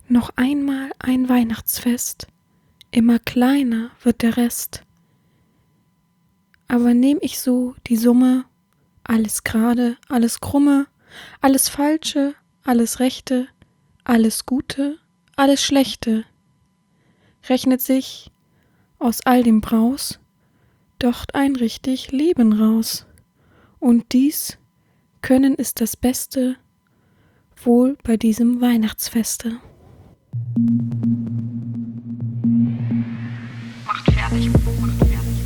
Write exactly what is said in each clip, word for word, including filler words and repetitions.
Noch einmal ein Weihnachtsfest, immer kleiner wird der Rest. Aber nehm ich so die Summe, alles gerade, alles krumme, alles Falsche, alles Rechte, alles Gute, alles Schlechte, rechnet sich aus all dem Braus doch ein richtig Leben raus. Und dies können ist das Beste, wohl bei diesem Weihnachtsfeste. Macht fertig, macht fertig.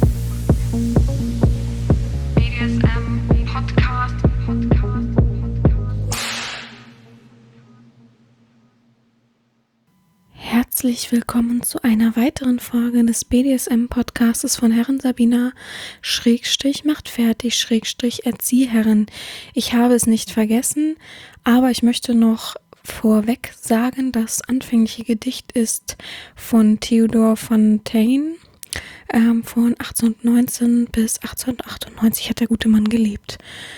B D S M Podcast, Podcast, Podcast. Herzlich willkommen zu einer weiteren Folge des B D S M-Podcastes von Herren Sabina, Schrägstrich macht fertig, Schrägstrich Erzieherin. Ich habe es nicht vergessen, aber ich möchte noch vorweg sagen, das anfängliche Gedicht ist von Theodor Fontane. Ähm, von achtzehnhundertneunzehn bis achtzehnhundertachtundneunzig hat der gute Mann gelebt.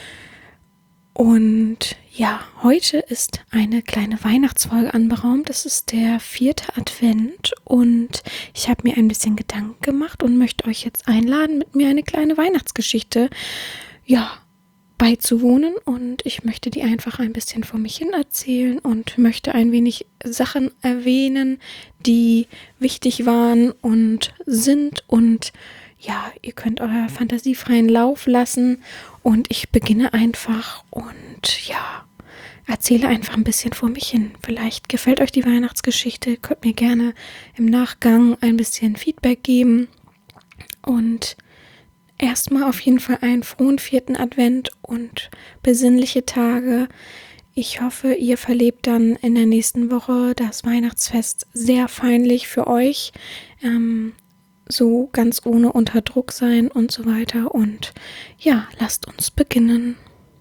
Und ja, heute ist eine kleine Weihnachtsfolge anberaumt. Es ist der vierte Advent und ich habe mir ein bisschen Gedanken gemacht und möchte euch jetzt einladen, mit mir eine kleine Weihnachtsgeschichte, ja, beizuwohnen. Und ich möchte die einfach ein bisschen vor mich hin erzählen und möchte ein wenig Sachen erwähnen, die wichtig waren und sind. Und ja, ihr könnt euer fantasiefreien Lauf lassen und ich beginne einfach und ja, erzähle einfach ein bisschen vor mich hin. Vielleicht gefällt euch die Weihnachtsgeschichte, könnt mir gerne im Nachgang ein bisschen Feedback geben und erstmal auf jeden Fall einen frohen vierten Advent und besinnliche Tage. Ich hoffe, ihr verlebt dann in der nächsten Woche das Weihnachtsfest sehr feinlich für euch, ähm, so ganz ohne unter Druck sein und so weiter. Und ja, lasst uns beginnen.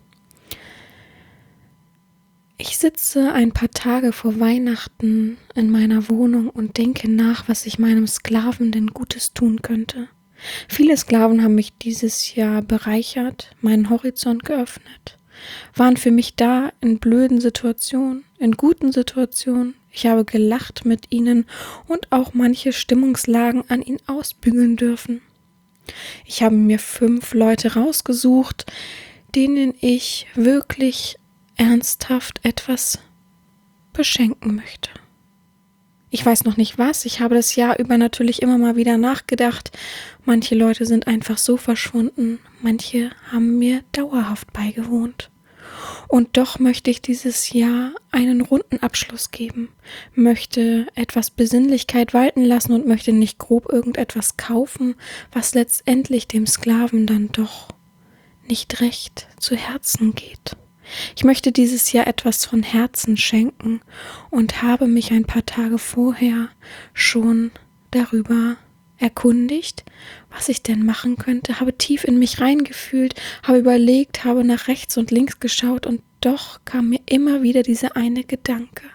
Ich sitze ein paar Tage vor Weihnachten in meiner Wohnung und denke nach, was ich meinem Sklaven denn Gutes tun könnte. Viele Sklaven haben mich dieses Jahr bereichert, meinen Horizont geöffnet, waren für mich da in blöden Situationen, in guten Situationen. Ich habe gelacht mit ihnen und auch manche Stimmungslagen an ihnen ausbügeln dürfen. Ich habe mir fünf Leute rausgesucht, denen ich wirklich ernsthaft etwas beschenken möchte. Ich weiß noch nicht was, ich habe das Jahr über natürlich immer mal wieder nachgedacht. Manche Leute sind einfach so verschwunden, manche haben mir dauerhaft beigewohnt. Und doch möchte ich dieses Jahr einen runden Abschluss geben, möchte etwas Besinnlichkeit walten lassen und möchte nicht grob irgendetwas kaufen, was letztendlich dem Sklaven dann doch nicht recht zu Herzen geht. Ich möchte dieses Jahr etwas von Herzen schenken und habe mich ein paar Tage vorher schon darüber erkundigt, was ich denn machen könnte, habe tief in mich reingefühlt, habe überlegt, habe nach rechts und links geschaut und doch kam mir immer wieder dieser eine Gedanke.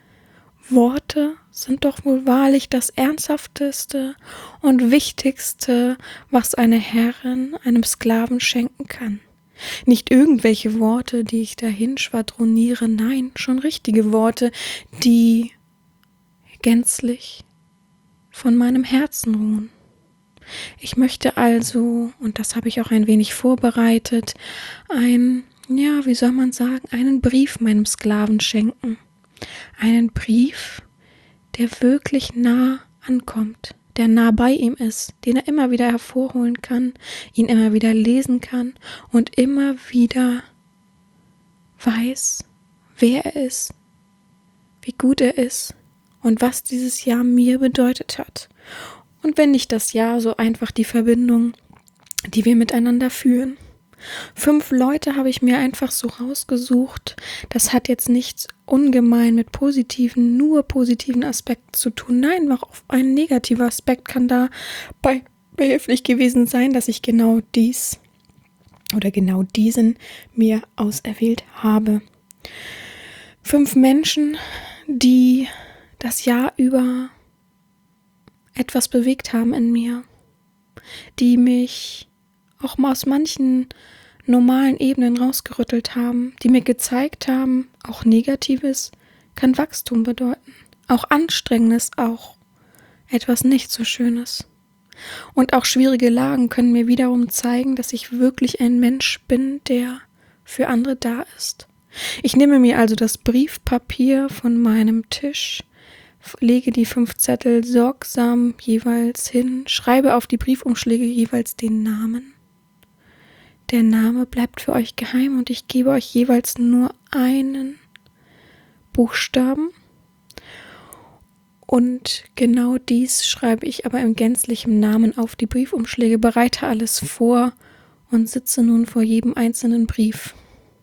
Worte sind doch wohl wahrlich das Ernsthafteste und Wichtigste, was eine Herrin einem Sklaven schenken kann. Nicht irgendwelche Worte, die ich dahin schwadroniere, nein, schon richtige Worte, die gänzlich von meinem Herzen ruhen. Ich möchte also, und das habe ich auch ein wenig vorbereitet, ein, ja, wie soll man sagen, einen Brief meinem Sklaven schenken. Einen Brief, der wirklich nah ankommt, der nah bei ihm ist, den er immer wieder hervorholen kann, ihn immer wieder lesen kann und immer wieder weiß, wer er ist, wie gut er ist und was dieses Jahr mir bedeutet hat. Und wenn nicht das Jahr, so einfach die Verbindung, die wir miteinander führen. Fünf Leute habe ich mir einfach so rausgesucht. Das hat jetzt nichts ungemein mit positiven, nur positiven Aspekten zu tun. Nein, auch ein negativer Aspekt kann da bei behilflich gewesen sein, dass ich genau dies oder genau diesen mir auserwählt habe. Fünf Menschen, die das Jahr über etwas bewegt haben in mir, die mich auch mal aus manchen normalen Ebenen rausgerüttelt haben, die mir gezeigt haben, auch Negatives kann Wachstum bedeuten. auch Anstrengendes, auch etwas nicht so Schönes. Und auch schwierige Lagen können mir wiederum zeigen, dass ich wirklich ein Mensch bin, der für andere da ist. Ich nehme mir also das Briefpapier von meinem Tisch, lege die fünf Zettel sorgsam jeweils hin, schreibe auf die Briefumschläge jeweils den Namen. Der Name bleibt für euch geheim und ich gebe euch jeweils nur einen Buchstaben. Und genau dies schreibe ich aber im gänzlichen Namen auf die Briefumschläge, bereite alles vor und sitze nun vor jedem einzelnen Brief.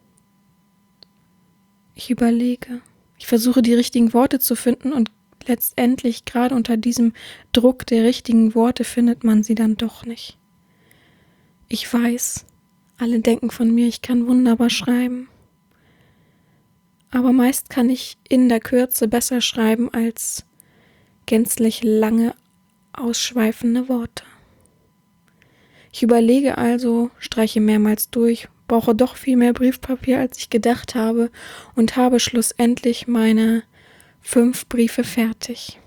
Ich überlege, ich versuche die richtigen Worte zu finden und letztendlich, gerade unter diesem Druck der richtigen Worte, findet man sie dann doch nicht. Ich weiß, alle denken von mir, ich kann wunderbar schreiben. Aber meist kann ich in der Kürze besser schreiben als gänzlich lange, ausschweifende Worte. Ich überlege also, streiche mehrmals durch, brauche doch viel mehr Briefpapier, als ich gedacht habe und habe schlussendlich meine fünf Briefe fertig.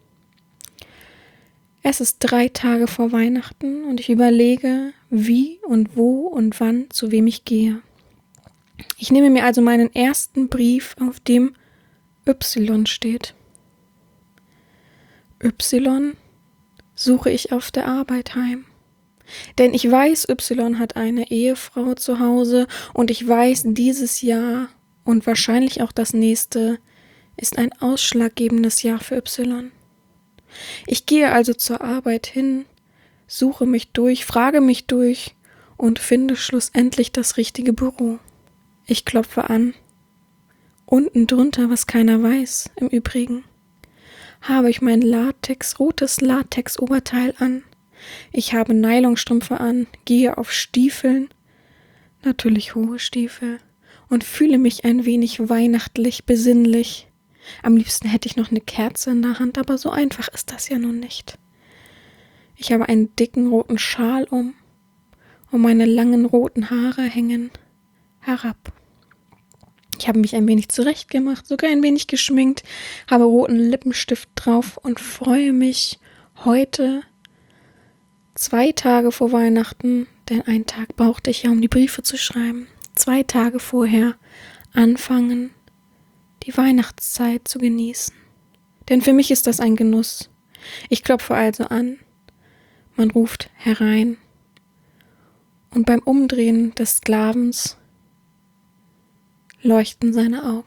Es ist drei Tage vor Weihnachten und ich überlege, wie und wo und wann zu wem ich gehe. Ich nehme mir also meinen ersten Brief, auf dem Y steht. Y suche ich auf der Arbeit heim. Denn ich weiß, Y hat eine Ehefrau zu Hause und ich weiß, dieses Jahr und wahrscheinlich auch das nächste ist ein ausschlaggebendes Jahr für Y. Ich gehe also zur Arbeit hin, suche mich durch, frage mich durch und finde schlussendlich das richtige Büro. Ich klopfe an. Unten drunter, was keiner weiß, im Übrigen, habe ich mein Latex, rotes Latex-Oberteil an. Ich habe Nylonstrümpfe an, gehe auf Stiefeln, natürlich hohe Stiefel, und fühle mich ein wenig weihnachtlich, besinnlich. Am liebsten hätte ich noch eine Kerze in der Hand, aber so einfach ist das ja nun nicht. Ich habe einen dicken roten Schal um und meine langen roten Haare hängen herab. Ich habe mich ein wenig zurechtgemacht, sogar ein wenig geschminkt, habe roten Lippenstift drauf und freue mich heute, zwei Tage vor Weihnachten, denn einen Tag brauchte ich ja, um die Briefe zu schreiben, zwei Tage vorher anfangen, die Weihnachtszeit zu genießen. Denn für mich ist das ein Genuss. Ich klopfe also an, man ruft herein und beim Umdrehen des Sklavens leuchten seine Augen.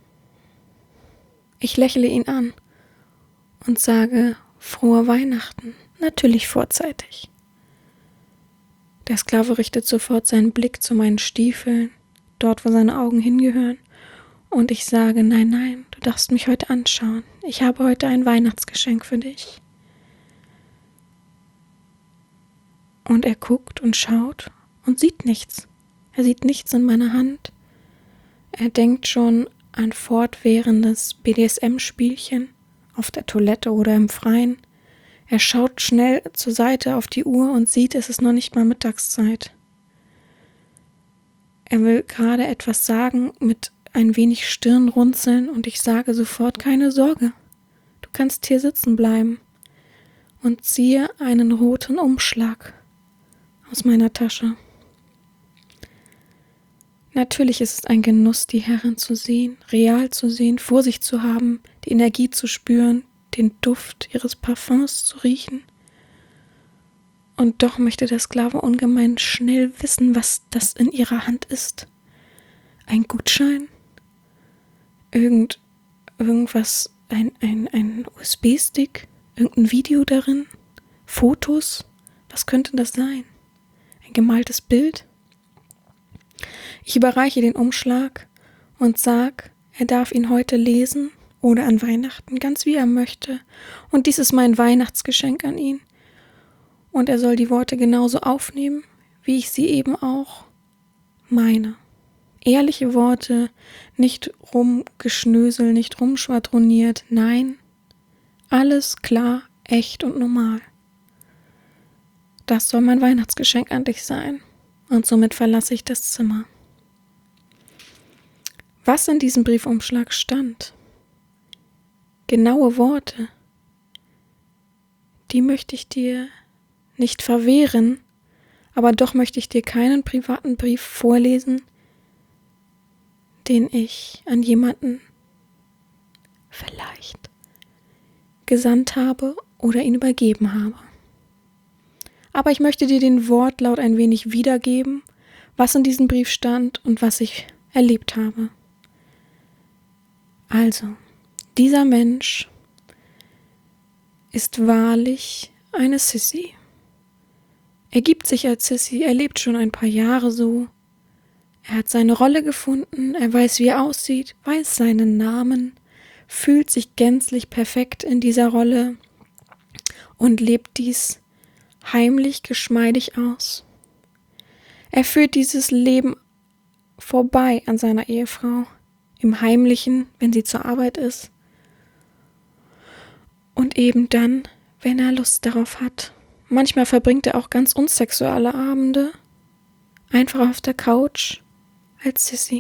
Ich lächle ihn an und sage frohe Weihnachten, natürlich vorzeitig. Der Sklave richtet sofort seinen Blick zu meinen Stiefeln, dort wo seine Augen hingehören, und ich sage, nein, nein, du darfst mich heute anschauen. Ich habe heute ein Weihnachtsgeschenk für dich. Und er guckt und schaut und sieht nichts. Er sieht nichts in meiner Hand. Er denkt schon an fortwährendes B D S M-Spielchen auf der Toilette oder im Freien. Er schaut schnell zur Seite auf die Uhr und sieht, es ist noch nicht mal Mittagszeit. Er will gerade etwas sagen mit ein wenig Stirnrunzeln und ich sage sofort, keine Sorge, du kannst hier sitzen bleiben, und ziehe einen roten Umschlag aus meiner Tasche. Natürlich ist es ein Genuss, die Herren zu sehen, real zu sehen, vor sich zu haben, die Energie zu spüren, den Duft ihres Parfums zu riechen. Und doch möchte der Sklave ungemein schnell wissen, was das in ihrer Hand ist. Ein Gutschein? Irgend, irgendwas, ein, ein, ein U S B-Stick? Irgendein Video darin? Fotos? Was könnte das sein? Ein gemaltes Bild? Ich überreiche den Umschlag und sag, er darf ihn heute lesen oder an Weihnachten, ganz wie er möchte. Und dies ist mein Weihnachtsgeschenk an ihn. Und er soll die Worte genauso aufnehmen, wie ich sie eben auch meine. Ehrliche Worte, nicht rumgeschnösel, nicht rumschwadroniert, nein, alles klar, echt und normal. Das soll mein Weihnachtsgeschenk an dich sein. Und somit verlasse ich das Zimmer. Was in diesem Briefumschlag stand, genaue Worte, die möchte ich dir nicht verwehren, aber doch möchte ich dir keinen privaten Brief vorlesen, den ich an jemanden vielleicht gesandt habe oder ihn übergeben habe. Aber ich möchte dir den Wortlaut ein wenig wiedergeben, was in diesem Brief stand und was ich erlebt habe. Also, dieser Mensch ist wahrlich eine Sissy. Er gibt sich als Sissy, er lebt schon ein paar Jahre so. Er hat seine Rolle gefunden, er weiß, wie er aussieht, weiß seinen Namen, fühlt sich gänzlich perfekt in dieser Rolle und lebt dies heimlich geschmeidig aus. Er führt dieses Leben vorbei an seiner Ehefrau, im Heimlichen, wenn sie zur Arbeit ist. Und eben dann, wenn er Lust darauf hat. Manchmal verbringt er auch ganz unsexuelle Abende, einfach auf der Couch, als Sissy.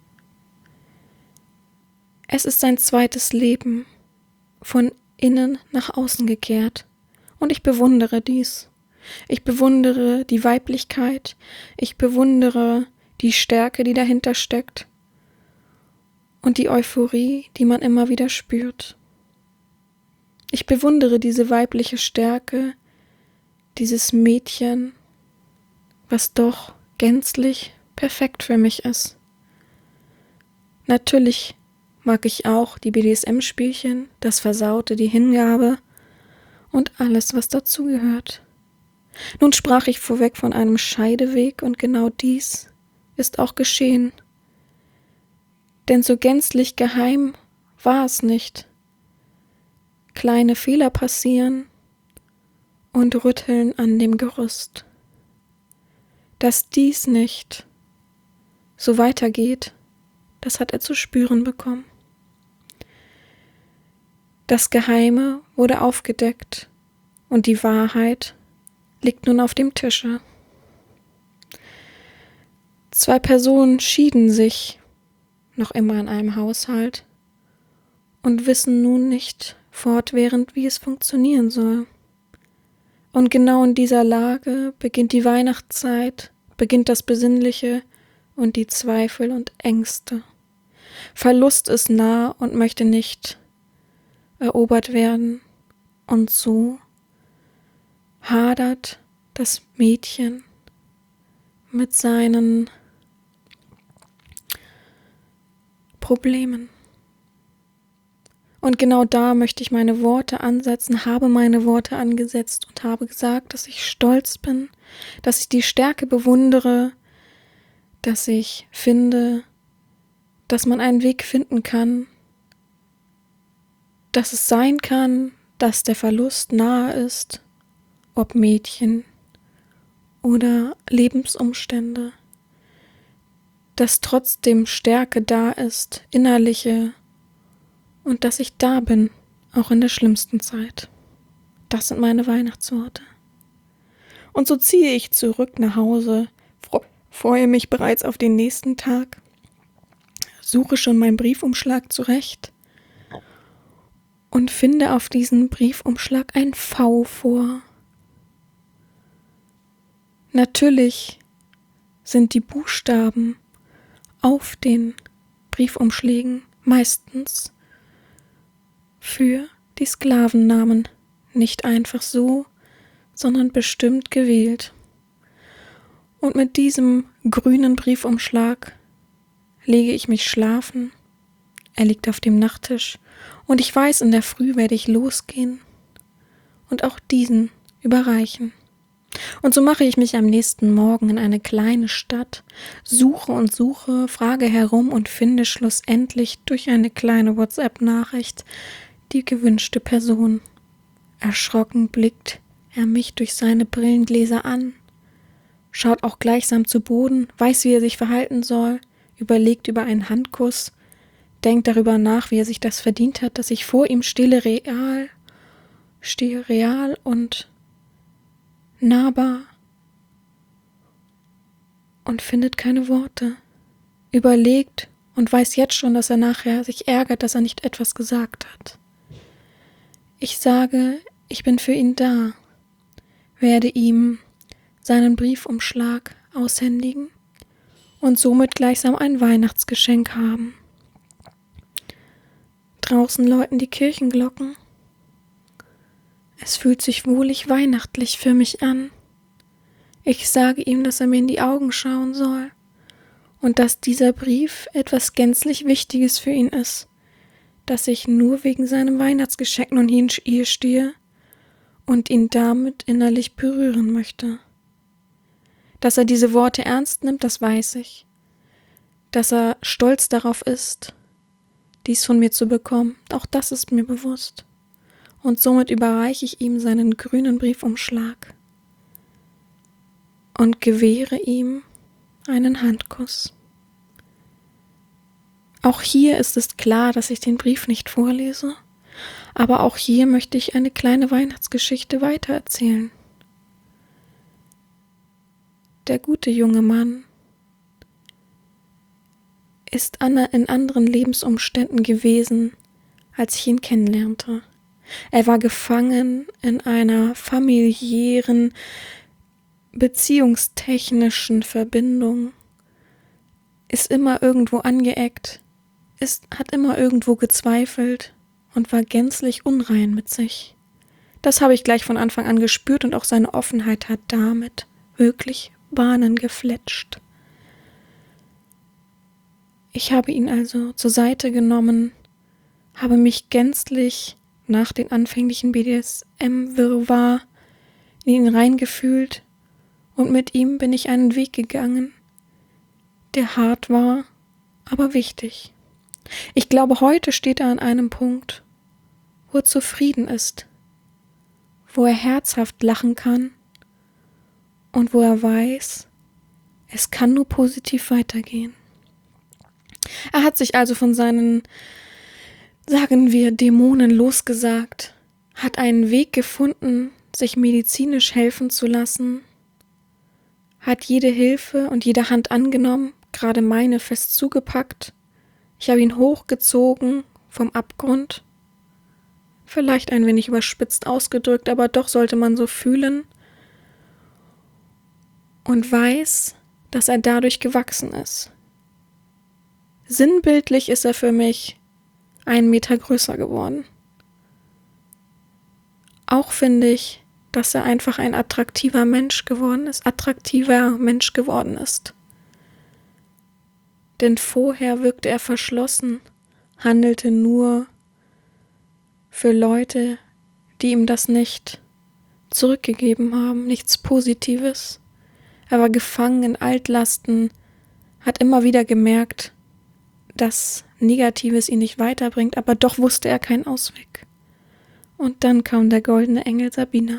Es ist sein zweites Leben, von innen nach außen gekehrt. Und ich bewundere dies. Ich bewundere die Weiblichkeit. Ich bewundere die Stärke, die dahinter steckt. Und die Euphorie, die man immer wieder spürt. Ich bewundere diese weibliche Stärke, dieses Mädchen, was doch gänzlich perfekt für mich ist. Natürlich mag ich auch die B D S M-Spielchen, das Versaute, die Hingabe und alles, was dazugehört. Nun sprach ich vorweg von einem Scheideweg und genau dies ist auch geschehen. Denn so gänzlich geheim war es nicht. Kleine Fehler passieren und rütteln an dem Gerüst. Dass dies nicht so weitergeht, das hat er zu spüren bekommen. Das Geheime wurde aufgedeckt und die Wahrheit liegt nun auf dem Tische. Zwei Personen schieden sich noch immer in einem Haushalt und wissen nun nicht fortwährend, wie es funktionieren soll. Und genau in dieser Lage beginnt die Weihnachtszeit, beginnt das Besinnliche und die Zweifel und Ängste. Verlust ist nah und möchte nicht erobert werden. Und so hadert das Mädchen mit seinen Problemen. Und genau da möchte ich meine Worte ansetzen, habe meine Worte angesetzt und habe gesagt, dass ich stolz bin, dass ich die Stärke bewundere, dass ich finde, dass man einen Weg finden kann, dass es sein kann, dass der Verlust nahe ist, ob Mädchen oder Lebensumstände, dass trotzdem Stärke da ist, innerliche, und dass ich da bin, auch in der schlimmsten Zeit. Das sind meine Weihnachtsworte. Und so ziehe ich zurück nach Hause, freue mich bereits auf den nächsten Tag, suche schon meinen Briefumschlag zurecht und finde auf diesen Briefumschlag ein V vor. Natürlich sind die Buchstaben auf den Briefumschlägen meistens für die Sklavennamen nicht einfach so, sondern bestimmt gewählt. Und mit diesem grünen Briefumschlag lege ich mich schlafen. Er liegt auf dem Nachttisch und ich weiß, in der Früh werde ich losgehen und auch diesen überreichen. Und so mache ich mich am nächsten Morgen in eine kleine Stadt, suche und suche, frage herum und finde schlussendlich durch eine kleine WhatsApp-Nachricht die gewünschte Person. Erschrocken blickt er mich durch seine Brillengläser an, schaut auch gleichsam zu Boden, weiß, wie er sich verhalten soll, überlegt über einen Handkuss, denkt darüber nach, wie er sich das verdient hat, dass ich vor ihm stehe, real, stehe real und nahbar und findet keine Worte, überlegt und weiß jetzt schon, dass er nachher sich ärgert, dass er nicht etwas gesagt hat. Ich sage, ich bin für ihn da, werde ihm seinen Briefumschlag aushändigen und somit gleichsam ein Weihnachtsgeschenk haben. Draußen läuten die Kirchenglocken. Es fühlt sich wohlig weihnachtlich für mich an. Ich sage ihm, dass er mir in die Augen schauen soll und dass dieser Brief etwas gänzlich Wichtiges für ihn ist, dass ich nur wegen seinem Weihnachtsgeschenk nun hier stehe und ihn damit innerlich berühren möchte. Dass er diese Worte ernst nimmt, das weiß ich. Dass er stolz darauf ist, dies von mir zu bekommen, auch das ist mir bewusst. Und somit überreiche ich ihm seinen grünen Briefumschlag und gewähre ihm einen Handkuss. Auch hier ist es klar, dass ich den Brief nicht vorlese, aber auch hier möchte ich eine kleine Weihnachtsgeschichte weitererzählen. Der gute junge Mann ist in anderen Lebensumständen gewesen, als ich ihn kennenlernte. Er war gefangen in einer familiären, beziehungstechnischen Verbindung, ist immer irgendwo angeeckt, ist, hat immer irgendwo gezweifelt und war gänzlich unrein mit sich. Das habe ich gleich von Anfang an gespürt und auch seine Offenheit hat damit wirklich Bahnen gefletscht. Ich habe ihn also zur Seite genommen, habe mich gänzlich nach den anfänglichen B D S M-Wirrwarr in ihn reingefühlt und mit ihm bin ich einen Weg gegangen, der hart war, aber wichtig. Ich glaube, heute steht er an einem Punkt, wo er zufrieden ist, wo er herzhaft lachen kann und wo er weiß, es kann nur positiv weitergehen. Er hat sich also von seinen, sagen wir, Dämonen losgesagt, hat einen Weg gefunden, sich medizinisch helfen zu lassen, hat jede Hilfe und jede Hand angenommen, gerade meine fest zugepackt. Ich habe ihn hochgezogen vom Abgrund, vielleicht ein wenig überspitzt ausgedrückt, aber doch sollte man so fühlen und weiß, dass er dadurch gewachsen ist. Sinnbildlich ist er für mich einen Meter größer geworden. Auch finde ich, dass er einfach ein attraktiver Mensch geworden ist, attraktiver Mensch geworden ist. Denn vorher wirkte er verschlossen, handelte nur für Leute, die ihm das nicht zurückgegeben haben, nichts Positives. Er war gefangen in Altlasten, hat immer wieder gemerkt, dass Negatives ihn nicht weiterbringt, aber doch wusste er keinen Ausweg. Und dann kam der goldene Engel Sabina.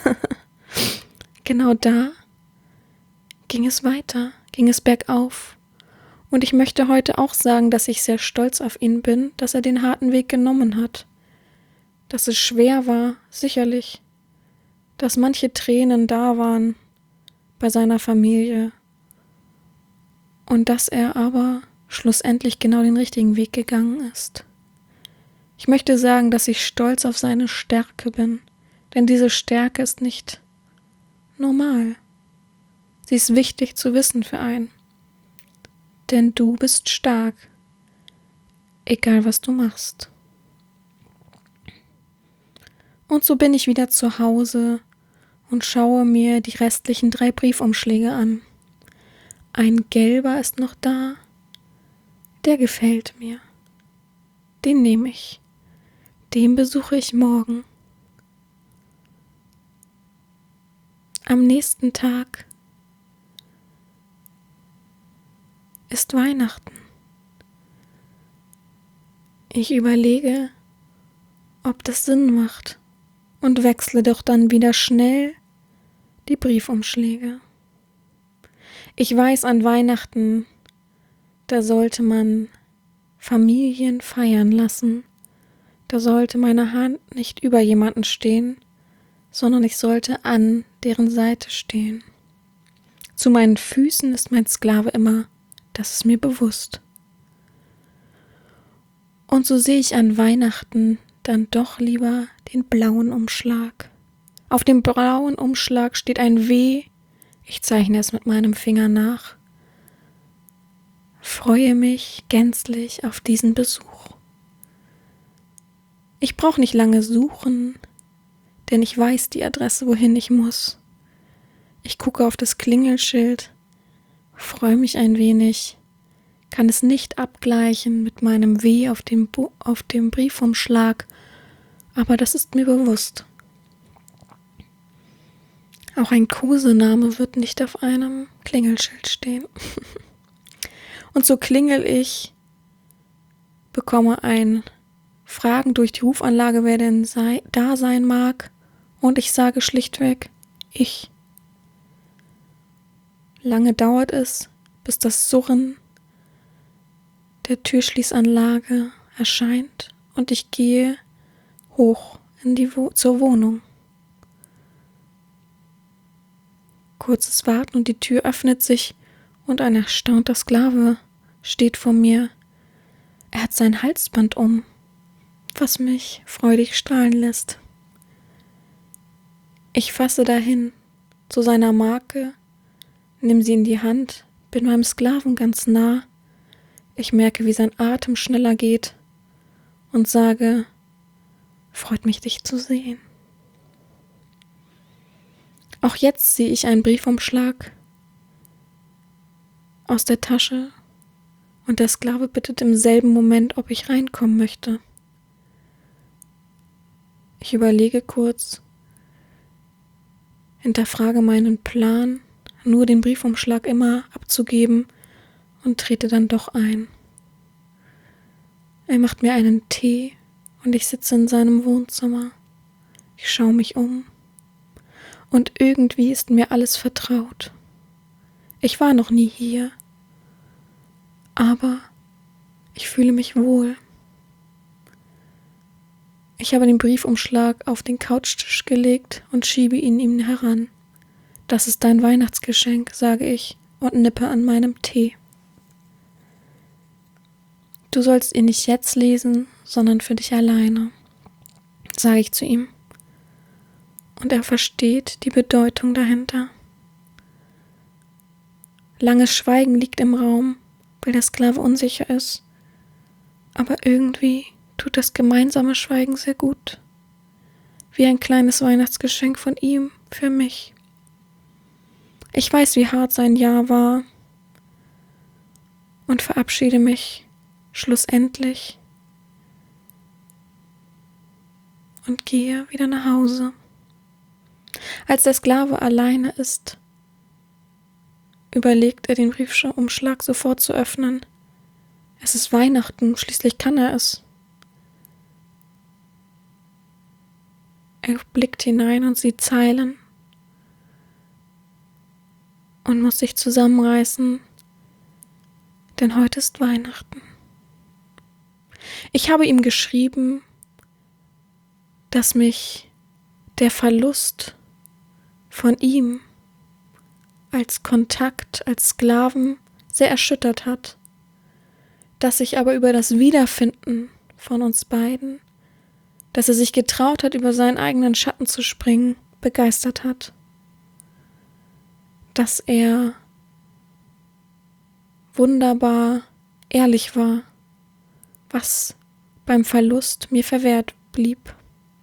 Genau da ging es weiter, ging es bergauf. Und ich möchte heute auch sagen, dass ich sehr stolz auf ihn bin, dass er den harten Weg genommen hat. Dass es schwer war, sicherlich. Dass manche Tränen da waren bei seiner Familie. Und dass er aber schlussendlich genau den richtigen Weg gegangen ist. Ich möchte sagen, dass ich stolz auf seine Stärke bin, denn diese Stärke ist nicht normal. Sie ist wichtig zu wissen für einen. Denn du bist stark, egal was du machst. Und so bin ich wieder zu Hause und schaue mir die restlichen drei Briefumschläge an. Ein gelber ist noch da, der gefällt mir. Den nehme ich. Den besuche ich morgen. Am nächsten Tag ist Weihnachten. Ich überlege, ob das Sinn macht und wechsle doch dann wieder schnell die Briefumschläge. Ich weiß, an Weihnachten, da sollte man Familien feiern lassen. Da sollte meine Hand nicht über jemanden stehen, sondern ich sollte an deren Seite stehen. Zu meinen Füßen ist mein Sklave immer, das ist mir bewusst. Und so sehe ich an Weihnachten dann doch lieber den blauen Umschlag. Auf dem blauen Umschlag steht ein W. Ich zeichne es mit meinem Finger nach. Freue mich gänzlich auf diesen Besuch. Ich brauche nicht lange suchen, denn ich weiß die Adresse, wohin ich muss. Ich gucke auf das Klingelschild, freue mich ein wenig, kann es nicht abgleichen mit meinem W auf dem, Bu- auf dem Briefumschlag, aber das ist mir bewusst. Auch ein Kosename wird nicht auf einem Klingelschild stehen. Und so klingel ich, bekomme ein Fragen durch die Rufanlage, wer denn sei, da sein mag, und ich sage schlichtweg, ich. Lange dauert es, bis das Surren der Türschließanlage erscheint und ich gehe hoch in die Wo- zur Wohnung. Kurzes Warten und die Tür öffnet sich und ein erstaunter Sklave steht vor mir. Er hat sein Halsband um, was mich freudig strahlen lässt. Ich fasse dahin zu seiner Marke, nimm sie in die Hand, bin meinem Sklaven ganz nah. Ich merke, wie sein Atem schneller geht und sage, freut mich, dich zu sehen. Auch jetzt ziehe ich einen Briefumschlag aus der Tasche und der Sklave bittet im selben Moment, ob ich reinkommen möchte. Ich überlege kurz, hinterfrage meinen Plan, nur den Briefumschlag immer abzugeben und trete dann doch ein. Er macht mir einen Tee und ich sitze in seinem Wohnzimmer. Ich schaue mich um und irgendwie ist mir alles vertraut. Ich war noch nie hier, aber ich fühle mich wohl. Ich habe den Briefumschlag auf den Couchtisch gelegt und schiebe ihn ihm heran. Das ist dein Weihnachtsgeschenk, sage ich und nippe an meinem Tee. Du sollst ihn nicht jetzt lesen, sondern für dich alleine, sage ich zu ihm. Und er versteht die Bedeutung dahinter. Langes Schweigen liegt im Raum, weil der Sklave unsicher ist. Aber irgendwie tut das gemeinsame Schweigen sehr gut. Wie ein kleines Weihnachtsgeschenk von ihm für mich. Ich weiß, wie hart sein Jahr war und verabschiede mich schlussendlich und gehe wieder nach Hause. Als der Sklave alleine ist, überlegt er, den Briefumschlag sofort zu öffnen. Es ist Weihnachten, schließlich kann er es. Er blickt hinein und sieht Zeilen und muss sich zusammenreißen, denn heute ist Weihnachten. Ich habe ihm geschrieben, dass mich der Verlust von ihm als Kontakt, als Sklaven sehr erschüttert hat, dass ich aber über das Wiederfinden von uns beiden, dass er sich getraut hat, über seinen eigenen Schatten zu springen, begeistert hat. Dass er wunderbar ehrlich war, was beim Verlust mir verwehrt blieb.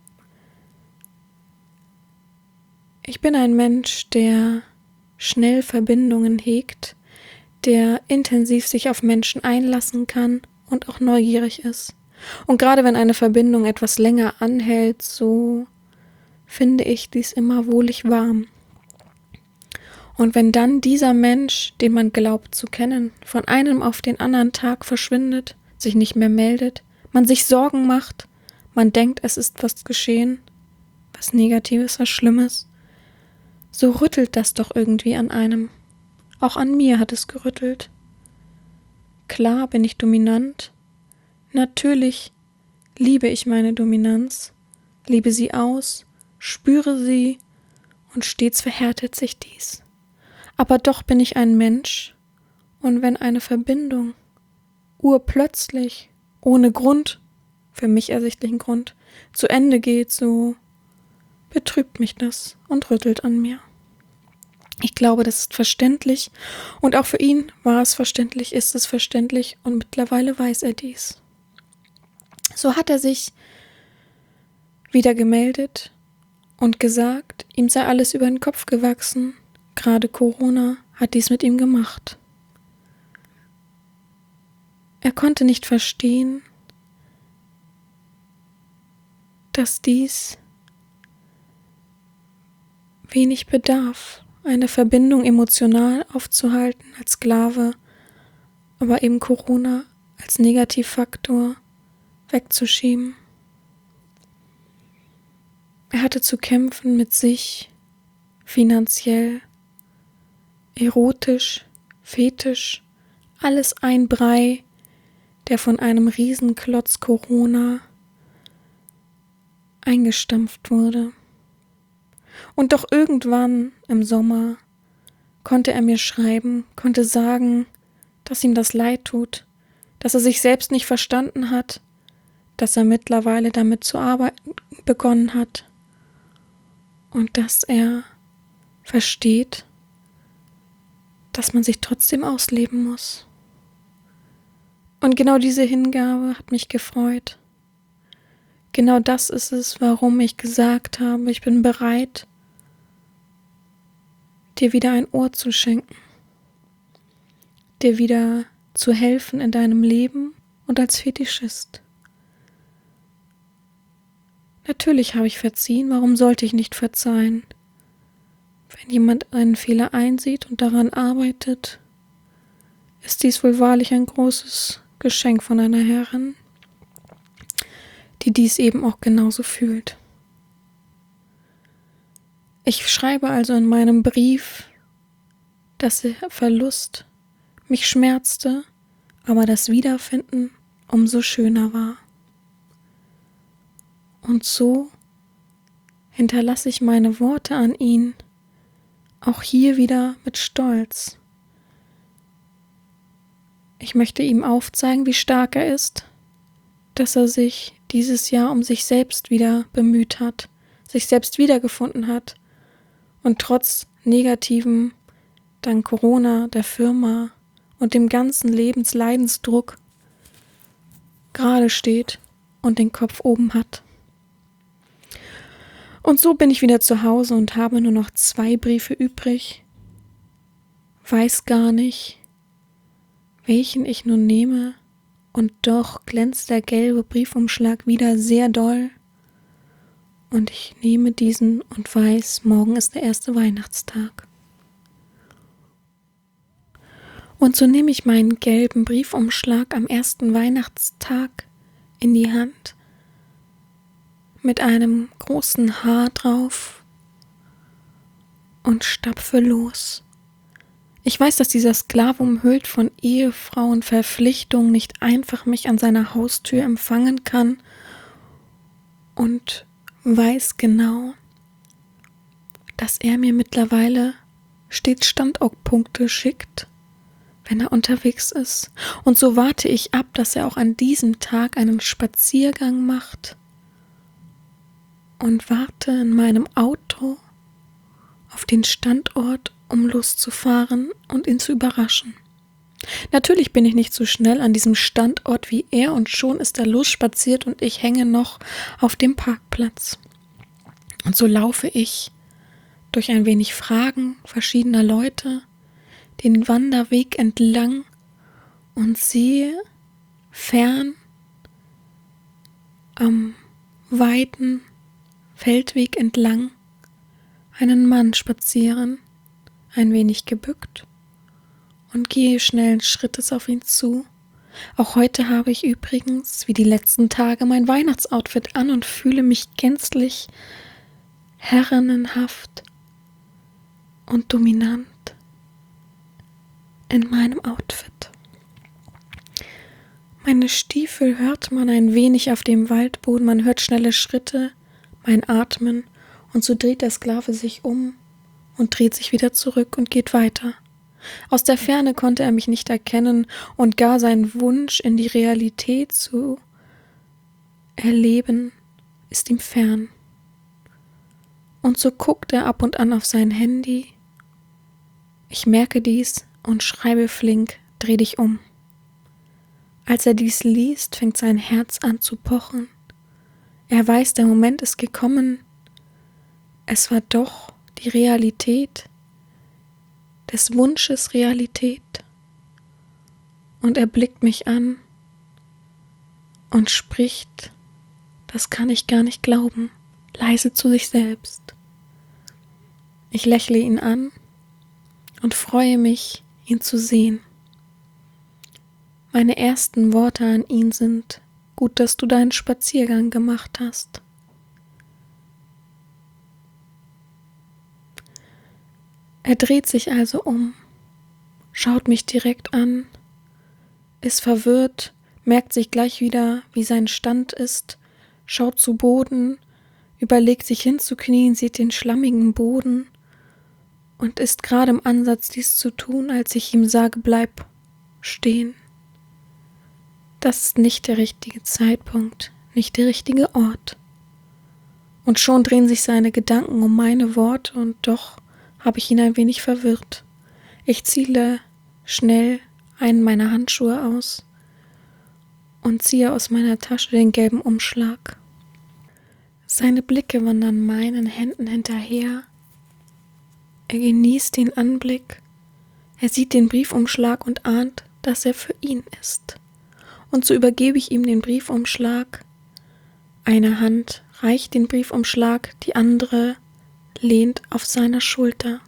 Ich bin ein Mensch, der schnell Verbindungen hegt, der intensiv sich auf Menschen einlassen kann und auch neugierig ist. Und gerade wenn eine Verbindung etwas länger anhält, so finde ich dies immer wohlig warm. Und wenn dann dieser Mensch, den man glaubt zu kennen, von einem auf den anderen Tag verschwindet, sich nicht mehr meldet, man sich Sorgen macht, man denkt, es ist was geschehen, was Negatives, was Schlimmes, so rüttelt das doch irgendwie an einem. Auch an mir hat es gerüttelt. Klar bin ich dominant. Natürlich liebe ich meine Dominanz, liebe sie aus, spüre sie und stets verhärtet sich dies. Aber doch bin ich ein Mensch und wenn eine Verbindung urplötzlich, ohne Grund für mich ersichtlichen Grund zu Ende geht, so betrübt mich das und rüttelt an mir. Ich glaube, das ist verständlich und auch für ihn war es verständlich, ist es verständlich und mittlerweile weiß er dies. So hat er sich wieder gemeldet und gesagt, ihm sei alles über den Kopf gewachsen, gerade Corona hat dies mit ihm gemacht. Er konnte nicht verstehen, dass dies wenig bedarf, eine Verbindung emotional aufzuhalten als Sklave, aber eben Corona als Negativfaktor wegzuschieben. Er hatte zu kämpfen mit sich, finanziell, erotisch, fetisch, alles ein Brei, der von einem Riesenklotz Corona eingestampft wurde. Und doch irgendwann im Sommer konnte er mir schreiben, konnte sagen, dass ihm das leid tut, dass er sich selbst nicht verstanden hat, dass er mittlerweile damit zu arbeiten begonnen hat und dass er versteht, dass man sich trotzdem ausleben muss. Und genau diese Hingabe hat mich gefreut. Genau das ist es, warum ich gesagt habe, ich bin bereit, dir wieder ein Ohr zu schenken, dir wieder zu helfen in deinem Leben und als Fetischist. Natürlich habe ich verziehen, warum sollte ich nicht verzeihen? Wenn jemand einen Fehler einsieht und daran arbeitet, ist dies wohl wahrlich ein großes Geschenk von einer Herrin, die dies eben auch genauso fühlt. Ich schreibe also in meinem Brief, dass der Verlust mich schmerzte, aber das Wiederfinden umso schöner war. Und so hinterlasse ich meine Worte an ihn, auch hier wieder mit Stolz. Ich möchte ihm aufzeigen, wie stark er ist, dass er sich dieses Jahr um sich selbst wieder bemüht hat, sich selbst wiedergefunden hat und trotz Negativem, dank Corona, der Firma und dem ganzen Lebensleidensdruck gerade steht und den Kopf oben hat. Und so bin ich wieder zu Hause und habe nur noch zwei Briefe übrig, weiß gar nicht, welchen ich nun nehme, und doch glänzt der gelbe Briefumschlag wieder sehr doll. Und ich nehme diesen und weiß, morgen ist der erste Weihnachtstag. Und so nehme ich meinen gelben Briefumschlag am ersten Weihnachtstag in die Hand, mit einem großen Haar drauf und stapfe los. Ich weiß, dass dieser Sklave umhüllt von Ehefrauenverpflichtung nicht einfach mich an seiner Haustür empfangen kann und weiß genau, dass er mir mittlerweile stets Standortpunkte schickt, wenn er unterwegs ist. Und so warte ich ab, dass er auch an diesem Tag einen Spaziergang macht und warte in meinem Auto auf den Standort, um loszufahren und ihn zu überraschen. Natürlich bin ich nicht so schnell an diesem Standort wie er und schon ist er losspaziert und ich hänge noch auf dem Parkplatz. Und so laufe ich durch ein wenig Fragen verschiedener Leute den Wanderweg entlang und sehe fern am weiten Feldweg entlang einen Mann spazieren, ein wenig gebückt, und gehe schnellen Schrittes auf ihn zu. Auch heute habe ich übrigens, wie die letzten Tage, mein Weihnachtsoutfit an und fühle mich gänzlich herrenhaft und dominant in meinem Outfit. Meine Stiefel hört man ein wenig auf dem Waldboden, man hört schnelle Schritte, mein Atmen, und so dreht der Sklave sich um und dreht sich wieder zurück und geht weiter. Aus der Ferne konnte er mich nicht erkennen und gar seinen Wunsch in die Realität zu Erleben ist ihm fern. Und so guckt er ab und an auf sein Handy. Ich merke dies und schreibe flink, dreh dich um. Als er dies liest, fängt sein Herz an zu pochen. Er weiß, der Moment ist gekommen. Es war doch die Realität, des Wunsches Realität. Und er blickt mich an und spricht, das kann ich gar nicht glauben, leise zu sich selbst. Ich lächle ihn an und freue mich, ihn zu sehen. Meine ersten Worte an ihn sind, gut, dass du deinen Spaziergang gemacht hast. Er dreht sich also um, schaut mich direkt an, ist verwirrt, merkt sich gleich wieder, wie sein Stand ist, schaut zu Boden, überlegt sich hinzuknien, sieht den schlammigen Boden und ist gerade im Ansatz, dies zu tun, als ich ihm sage, bleib stehen. Das ist nicht der richtige Zeitpunkt, nicht der richtige Ort. Und schon drehen sich seine Gedanken um meine Worte und doch habe ich ihn ein wenig verwirrt. Ich ziehe schnell einen meiner Handschuhe aus und ziehe aus meiner Tasche den gelben Umschlag. Seine Blicke wandern meinen Händen hinterher. Er genießt den Anblick. Er sieht den Briefumschlag und ahnt, dass er für ihn ist. Und so übergebe ich ihm den Briefumschlag. Eine Hand reicht den Briefumschlag, die andere lehnt auf seiner Schulter.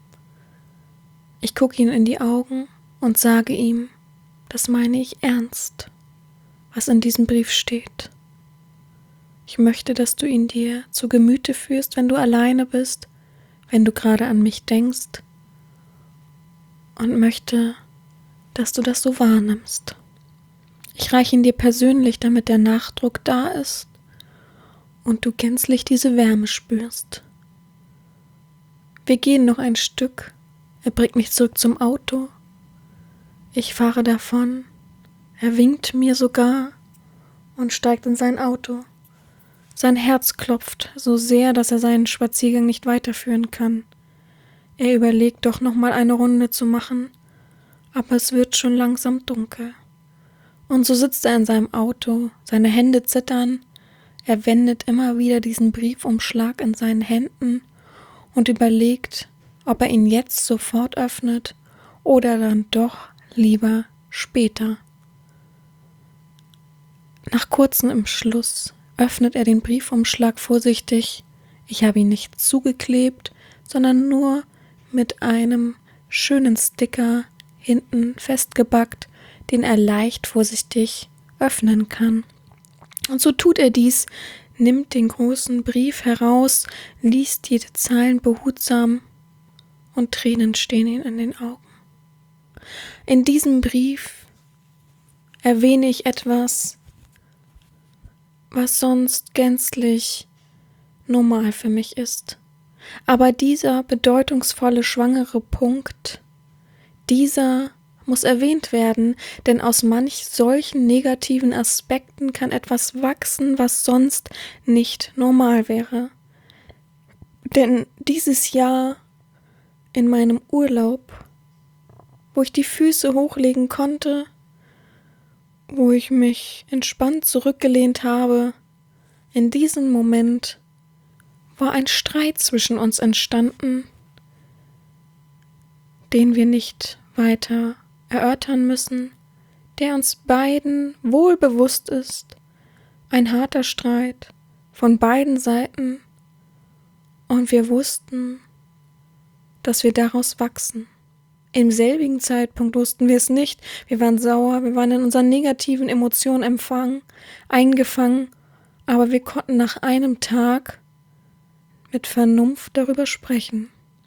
Ich gucke ihn in die Augen und sage ihm, das meine ich ernst, was in diesem Brief steht. Ich möchte, dass du ihn dir zu Gemüte führst, wenn du alleine bist, wenn du gerade an mich denkst, und möchte, dass du das so wahrnimmst. Ich reiche ihn dir persönlich, damit der Nachdruck da ist und du gänzlich diese Wärme spürst. Wir gehen noch ein Stück. Er bringt mich zurück zum Auto. Ich fahre davon. Er winkt mir sogar und steigt in sein Auto. Sein Herz klopft so sehr, dass er seinen Spaziergang nicht weiterführen kann. Er überlegt doch noch mal eine Runde zu machen, aber es wird schon langsam dunkel. Und so sitzt er in seinem Auto, seine Hände zittern, er wendet immer wieder diesen Briefumschlag in seinen Händen und überlegt, ob er ihn jetzt sofort öffnet oder dann doch lieber später. Nach kurzem Entschluss öffnet er den Briefumschlag vorsichtig. Ich habe ihn nicht zugeklebt, sondern nur mit einem schönen Sticker hinten festgebackt, den er leicht vorsichtig öffnen kann. Und so tut er dies, nimmt den großen Brief heraus, liest jede Zeilen behutsam und Tränen stehen ihm in den Augen. In diesem Brief erwähne ich etwas, was sonst gänzlich normal für mich ist. Aber dieser bedeutungsvolle schwangere Punkt, dieser muss erwähnt werden, denn aus manch solchen negativen Aspekten kann etwas wachsen, was sonst nicht normal wäre. Denn dieses Jahr in meinem Urlaub, wo ich die Füße hochlegen konnte, wo ich mich entspannt zurückgelehnt habe, in diesem Moment war ein Streit zwischen uns entstanden, den wir nicht weiter erörtern müssen, der uns beiden wohl bewusst ist, ein harter Streit von beiden Seiten, und wir wussten, dass wir daraus wachsen. Im selbigen Zeitpunkt wussten wir es nicht, wir waren sauer, wir waren in unseren negativen Emotionen empfangen, eingefangen, aber wir konnten nach einem Tag mit Vernunft darüber sprechen.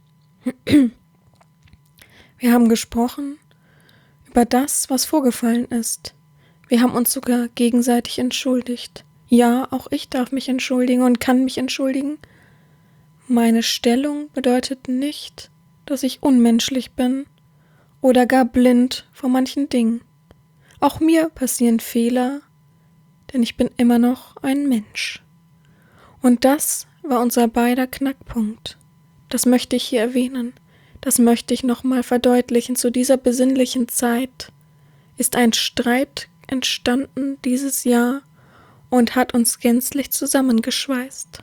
Wir haben gesprochen über das, was vorgefallen ist. Wir haben uns sogar gegenseitig entschuldigt. Ja, auch ich darf mich entschuldigen und kann mich entschuldigen. Meine Stellung bedeutet nicht, dass ich unmenschlich bin oder gar blind vor manchen Dingen. Auch mir passieren Fehler, denn ich bin immer noch ein Mensch. Und das war unser beider Knackpunkt. Das möchte ich hier erwähnen. Das möchte ich nochmal verdeutlichen. Zu dieser besinnlichen Zeit ist ein Streit entstanden dieses Jahr und hat uns gänzlich zusammengeschweißt.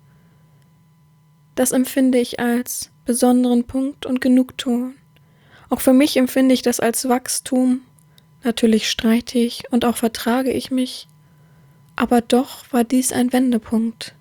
Das empfinde ich als besonderen Punkt und Genugtuung. Auch für mich empfinde ich das als Wachstum. Natürlich streite ich und auch vertrage ich mich, aber doch war dies ein Wendepunkt.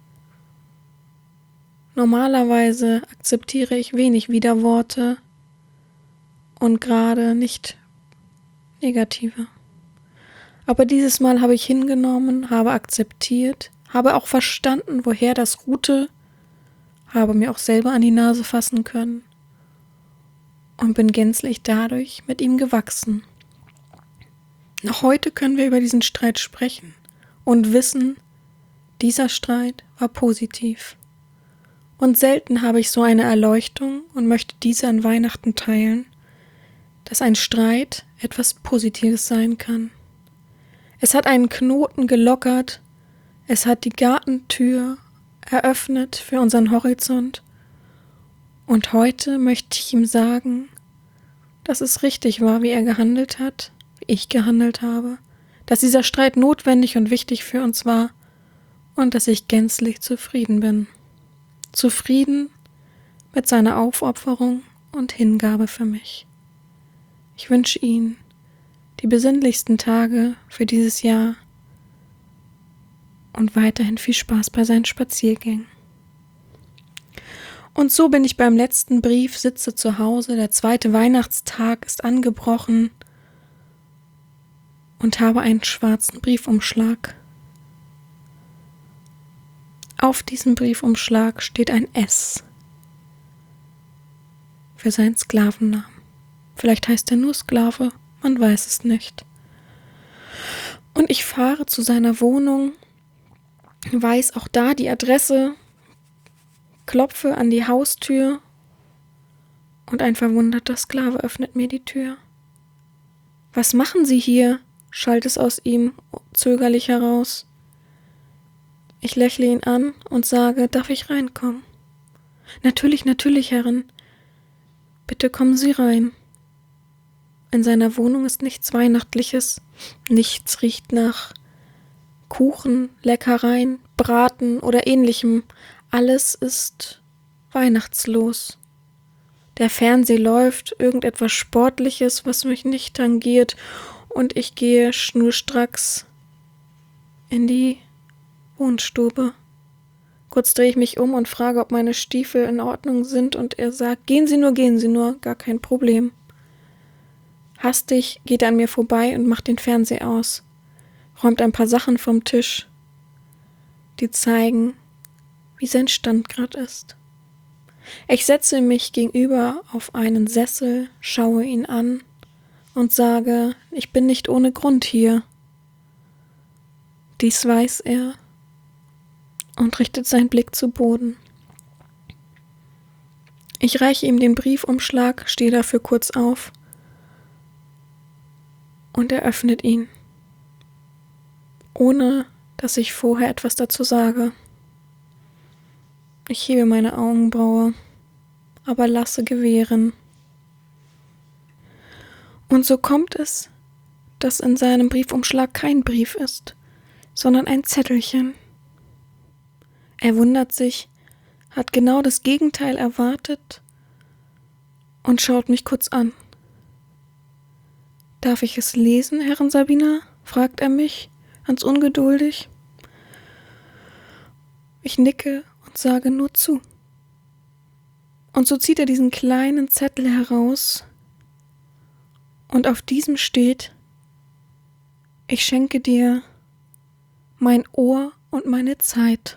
Normalerweise akzeptiere ich wenig Widerworte und gerade nicht negative. Aber dieses Mal habe ich hingenommen, habe akzeptiert, habe auch verstanden, woher das ruhte, habe mir auch selber an die Nase fassen können und bin gänzlich dadurch mit ihm gewachsen. Noch heute können wir über diesen Streit sprechen und wissen, dieser Streit war positiv. Und selten habe ich so eine Erleuchtung und möchte diese an Weihnachten teilen, dass ein Streit etwas Positives sein kann. Es hat einen Knoten gelockert, es hat die Gartentür eröffnet für unseren Horizont und heute möchte ich ihm sagen, dass es richtig war, wie er gehandelt hat, wie ich gehandelt habe, dass dieser Streit notwendig und wichtig für uns war und dass ich gänzlich zufrieden bin. Zufrieden mit seiner Aufopferung und Hingabe für mich. Ich wünsche Ihnen die besinnlichsten Tage für dieses Jahr und weiterhin viel Spaß bei seinen Spaziergängen. Und so bin ich beim letzten Brief, sitze zu Hause, der zweite Weihnachtstag ist angebrochen und habe einen schwarzen Briefumschlag. Auf diesem Briefumschlag steht ein S für seinen Sklavennamen. Vielleicht heißt er nur Sklave, man weiß es nicht. Und ich fahre zu seiner Wohnung, weiß auch da die Adresse, klopfe an die Haustür und ein verwunderter Sklave öffnet mir die Tür. »Was machen Sie hier?« schallt es aus ihm zögerlich heraus. Ich lächle ihn an und sage, darf ich reinkommen? »Natürlich, natürlich, Herrin. Bitte kommen Sie rein.« In seiner Wohnung ist nichts Weihnachtliches, nichts riecht nach Kuchen, Leckereien, Braten oder ähnlichem. Alles ist weihnachtslos. Der Fernseher läuft, irgendetwas Sportliches, was mich nicht tangiert, und ich gehe schnurstracks in die Wohnstube. Kurz drehe ich mich um und frage, ob meine Stiefel in Ordnung sind, und er sagt, gehen Sie nur, gehen Sie nur, gar kein Problem. Hastig geht er an mir vorbei und macht den Fernseher aus, räumt ein paar Sachen vom Tisch, die zeigen, wie sein Stand gerade ist. Ich setze mich gegenüber auf einen Sessel, schaue ihn an und sage, ich bin nicht ohne Grund hier. Dies weiß er und richtet seinen Blick zu Boden. Ich reiche ihm den Briefumschlag, stehe dafür kurz auf und er öffnet ihn, ohne dass ich vorher etwas dazu sage. Ich hebe meine Augenbraue, aber lasse gewähren. Und so kommt es, dass in seinem Briefumschlag kein Brief ist, sondern ein Zettelchen. Er wundert sich, hat genau das Gegenteil erwartet und schaut mich kurz an. »Darf ich es lesen, Herrin Sabina?« fragt er mich, ganz ungeduldig. Ich nicke und sage nur zu. Und so zieht er diesen kleinen Zettel heraus und auf diesem steht: Ich schenke dir mein Ohr und meine Zeit.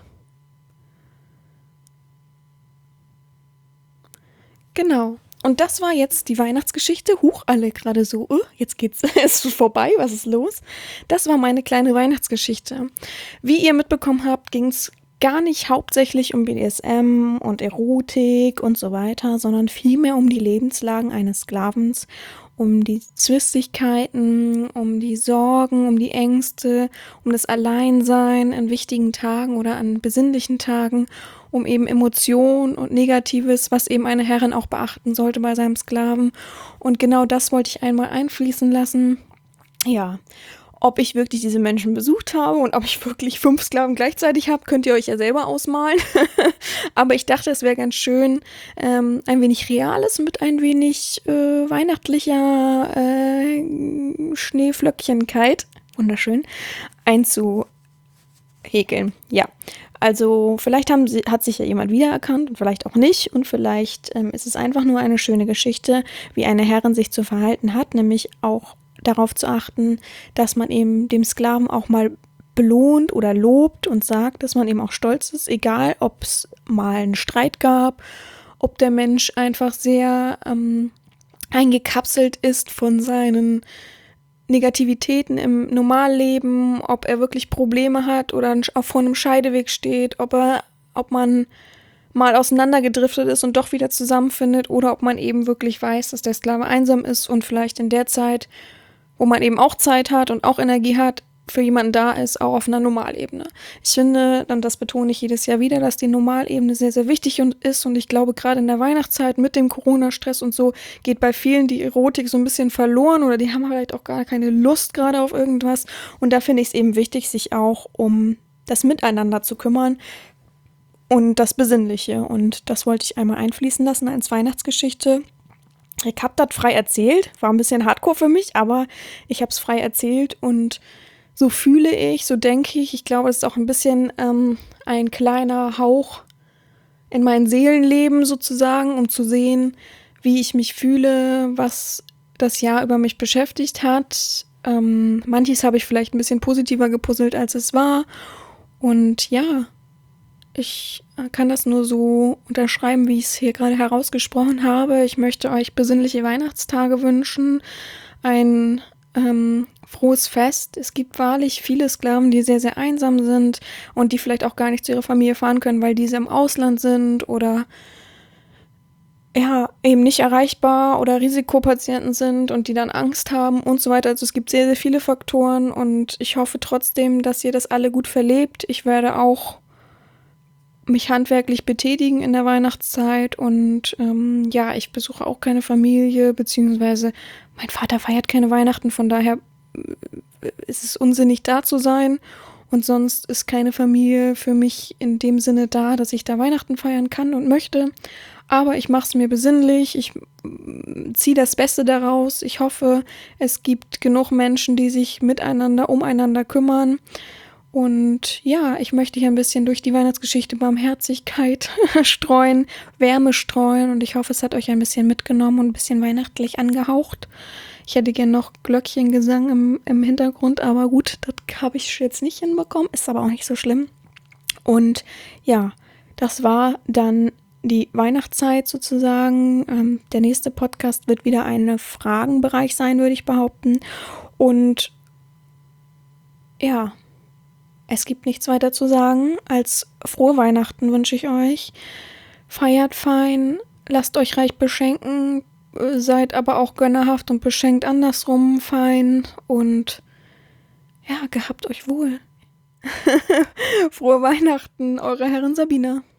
Genau. Und das war jetzt die Weihnachtsgeschichte. Huch, alle gerade so, uh, jetzt geht's, ist es vorbei, was ist los? Das war meine kleine Weihnachtsgeschichte. Wie ihr mitbekommen habt, ging es gar nicht hauptsächlich um B D S M und Erotik und so weiter, sondern vielmehr um die Lebenslagen eines Sklavens, um die Zwistigkeiten, um die Sorgen, um die Ängste, um das Alleinsein an wichtigen Tagen oder an besinnlichen Tagen, um eben Emotionen und Negatives, was eben eine Herrin auch beachten sollte bei seinem Sklaven. Und genau das wollte ich einmal einfließen lassen. Ja, ob ich wirklich diese Menschen besucht habe und ob ich wirklich fünf Sklaven gleichzeitig habe, könnt ihr euch ja selber ausmalen. Aber ich dachte, es wäre ganz schön, ähm, ein wenig Reales mit ein wenig äh, weihnachtlicher äh, Schneeflöckchenkeit, wunderschön, einzuhäkeln. Ja, also vielleicht haben sie, hat sich ja jemand wiedererkannt und vielleicht auch nicht. Und vielleicht ähm, ist es einfach nur eine schöne Geschichte, wie eine Herrin sich zu verhalten hat, nämlich auch darauf zu achten, dass man eben dem Sklaven auch mal belohnt oder lobt und sagt, dass man eben auch stolz ist, egal ob es mal einen Streit gab, ob der Mensch einfach sehr ähm, eingekapselt ist von seinen Negativitäten im Normalleben, ob er wirklich Probleme hat oder auch vor einem Scheideweg steht, ob er, ob man mal auseinandergedriftet ist und doch wieder zusammenfindet oder ob man eben wirklich weiß, dass der Sklave einsam ist und vielleicht in der Zeit, wo man eben auch Zeit hat und auch Energie hat, für jemanden da ist, auch auf einer Normalebene. Ich finde, und das betone ich jedes Jahr wieder, dass die Normalebene sehr, sehr wichtig ist und ich glaube, gerade in der Weihnachtszeit mit dem Corona-Stress und so geht bei vielen die Erotik so ein bisschen verloren oder die haben vielleicht auch gar keine Lust gerade auf irgendwas und da finde ich es eben wichtig, sich auch um das Miteinander zu kümmern und das Besinnliche und das wollte ich einmal einfließen lassen als Weihnachtsgeschichte. Ich habe das frei erzählt, war ein bisschen hardcore für mich, aber ich habe es frei erzählt und so fühle ich, so denke ich. Ich glaube, es ist auch ein bisschen ähm, ein kleiner Hauch in mein Seelenleben sozusagen, um zu sehen, wie ich mich fühle, was das Jahr über mich beschäftigt hat. Ähm, manches habe ich vielleicht ein bisschen positiver gepuzzelt, als es war. Und ja, ich kann das nur so unterschreiben, wie ich es hier gerade herausgesprochen habe. Ich möchte euch besinnliche Weihnachtstage wünschen, ein ähm, frohes Fest. Es gibt wahrlich viele Sklaven, die sehr, sehr einsam sind und die vielleicht auch gar nicht zu ihrer Familie fahren können, weil diese im Ausland sind oder ja, eben nicht erreichbar oder Risikopatienten sind und die dann Angst haben und so weiter. Also es gibt sehr, sehr viele Faktoren und ich hoffe trotzdem, dass ihr das alle gut verlebt. Ich werde auch mich handwerklich betätigen in der Weihnachtszeit und ähm, ja, ich besuche auch keine Familie, beziehungsweise mein Vater feiert keine Weihnachten, von daher äh, ist es unsinnig da zu sein und sonst ist keine Familie für mich in dem Sinne da, dass ich da Weihnachten feiern kann und möchte, aber ich mache es mir besinnlich, ich äh, ziehe das Beste daraus, ich hoffe, es gibt genug Menschen, die sich miteinander, umeinander kümmern. Und ja, ich möchte hier ein bisschen durch die Weihnachtsgeschichte Barmherzigkeit streuen, Wärme streuen und ich hoffe, es hat euch ein bisschen mitgenommen und ein bisschen weihnachtlich angehaucht. Ich hätte gern noch Glöckchengesang im, im Hintergrund, aber gut, das habe ich jetzt nicht hinbekommen, ist aber auch nicht so schlimm. Und ja, das war dann die Weihnachtszeit sozusagen. Ähm, der nächste Podcast wird wieder ein Fragenbereich sein, würde ich behaupten. Und ja, es gibt nichts weiter zu sagen, als frohe Weihnachten wünsche ich euch. Feiert fein, lasst euch reich beschenken, seid aber auch gönnerhaft und beschenkt andersrum fein und ja, gehabt euch wohl. Frohe Weihnachten, eure Herrin Sabina.